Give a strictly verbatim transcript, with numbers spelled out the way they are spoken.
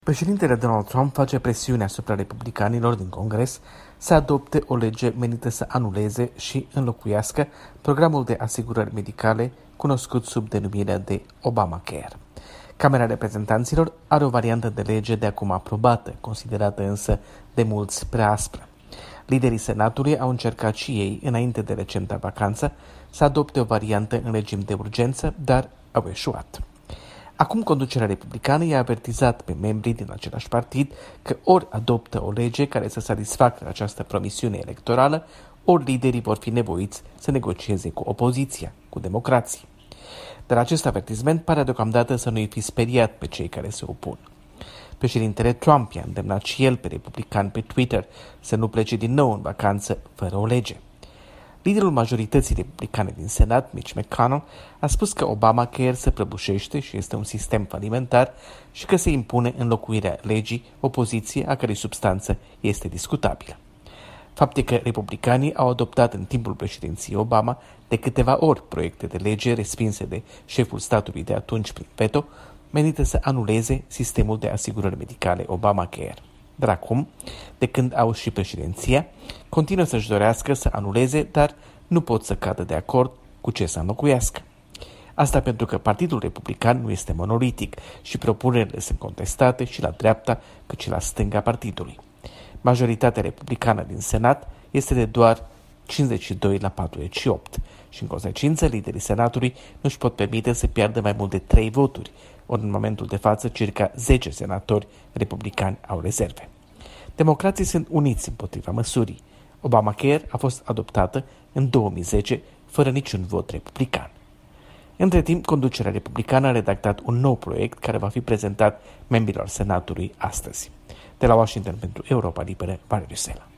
Președintele Donald Trump face presiune asupra republicanilor din Congres să adopte o lege menită să anuleze și înlocuiască programul de asigurări medicale cunoscut sub denumirea de Obamacare. Camera Reprezentanților are o variantă de lege de acum aprobată, considerată însă de mulți prea aspră. Liderii Senatului au încercat și ei, înainte de recenta vacanță, să adopte o variantă în regim de urgență, dar au eșuat. Acum conducerea republicană i-a avertizat pe membrii din același partid că ori adoptă o lege care să satisfacă această promisiune electorală, ori liderii vor fi nevoiți să negocieze cu opoziția, cu democrații. Dar acest avertisment pare deocamdată să nu-i fi speriat pe cei care se opun. Președintele Trump i-a îndemnat și el pe republicani pe Twitter să nu plece din nou în vacanță fără o lege. Liderul majorității republicane din Senat, Mitch McConnell, a spus că Obamacare se prăbușește și este un sistem falimentar și că se impune înlocuirea legii, o poziție a cărei substanță este discutabilă. Faptul că republicanii au adoptat în timpul președinției Obama de câteva ori proiecte de lege respinse de șeful statului de atunci prin veto, menite să anuleze sistemul de asigurări medicale Obamacare. Dar acum, de când au și președinția, continuă să-și dorească să anuleze, dar nu pot să cadă de acord cu ce să înlocuiască. Asta pentru că Partidul Republican nu este monolitic și propunerile sunt contestate și la dreapta cât și la stânga partidului. Majoritatea republicană din Senat este de doar cincizeci și doi la patruzeci și opt și în consecință liderii Senatului nu își pot permite să piardă mai mult de trei voturi, ori în momentul de față circa zece senatori republicani au rezerve. Democrații sunt uniți împotriva măsurii. Obamacare a fost adoptată în două mii zece fără niciun vot republican. Între timp, conducerea republicană a redactat un nou proiect care va fi prezentat membrilor Senatului astăzi. De la Washington pentru Europa Liberă, Valeriu Sela.